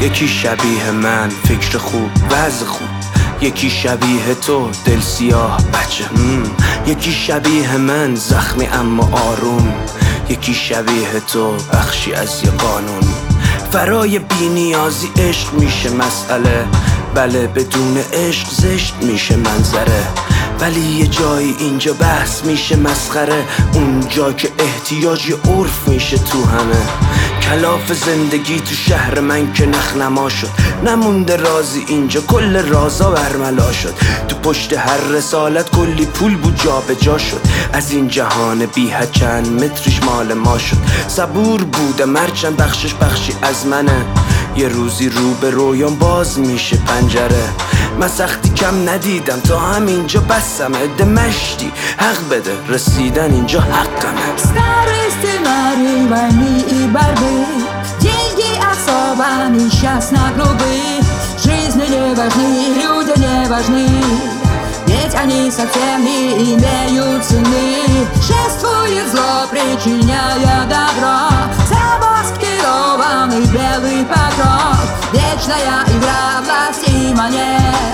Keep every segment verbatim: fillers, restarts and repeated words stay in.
یکی شبیه من فکر خوب وضع خوب، یکی شبیه تو دل سیاه بچه هم. یکی شبیه من زخمی اما آروم، یکی شبیه تو بخشی از یه قانون. فرای بی نیازی عشق میشه مسئله، بله بدون عشق زشت میشه منظره. ولی یه جایی اینجا بحث میشه مسخره، اونجا که احتیاج عرف میشه تو همه. کلاف زندگی تو شهر من که نخنما شد، نمونده رازی اینجا کل رازا برملا شد. تو پشت هر رسالت کلی پول بود جا به جا شد، از این جهان بی حد چند متریش مال ما شد. صبور بودم هرچند بخشش بخشی از منه، یه روزی رو به رویان باز میشه پنجره. من سختی کم ندیدم تا همینجا بسم عده مشتی حق بده رسیدن اینجا حقمه. Stary scenariusz wojny i barwy, деньги особо несчастно грубы. Жизни не важны, люди не важны, ведь они совсем не имеют цены. Шествует зло, причиняя добро, замаскированный белый покров. Вечная игра власти и монет,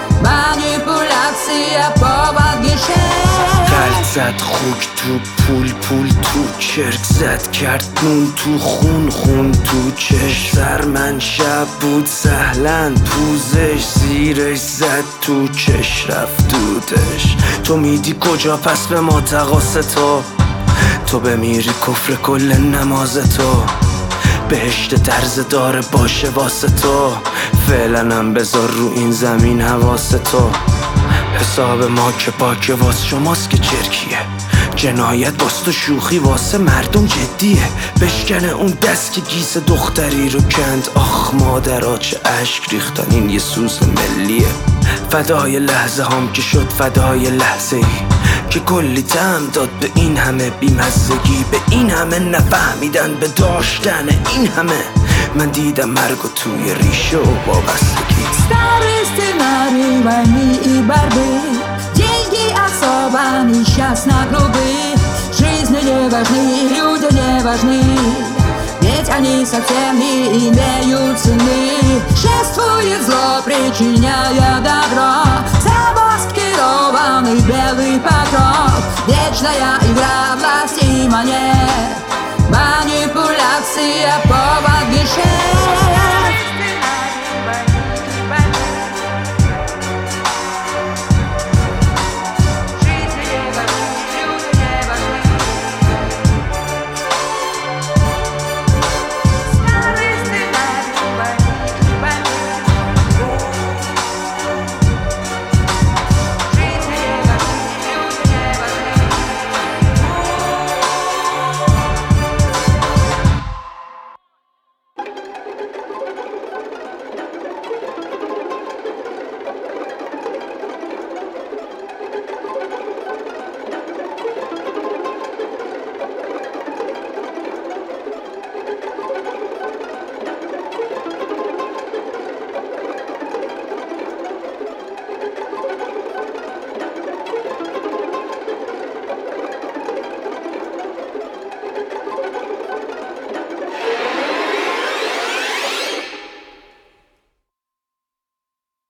manipulacja повод гешефт. قلب زد خوک تو پول پول تو چرک زد، کرد نون تو خون خون تو چش. سر من شب بود سهلن پوزش، زیرش زد تو چش رفت دودش. تو میدی کجا پس به ما تقاس تو، تو بمیری کفر کل نماز تو. بهشت طرز داره باشه واسه تو، فعلا هم بذار رو این زمین حواس تو. حساب ما که پاکه واس شماست که چرکیه، جنایت باست و شوخی واسه مردم جدیه. بشکنه اون دست که گیس دختری رو کند، آخ مادرها چه اشک ریختن، این یه سوز ملیه. فدای لحظه هم که شد فدای لحظه ای که کلی طعم داد به این همه بیمزگی. به این همه نفهمیدن به داشتن این همه، من دیدم مرگ و توی ریشه و وابستگی. Stary scenariusz wojny i barwy, деньги особо несчастно грубы. Жизни не важны, люди не важны, ведь они совсем не имеют цены. Шествует зло, причиняя добро, замаскированный белый покров. Вечная игра власти и монет, манипуляция повод гешефт.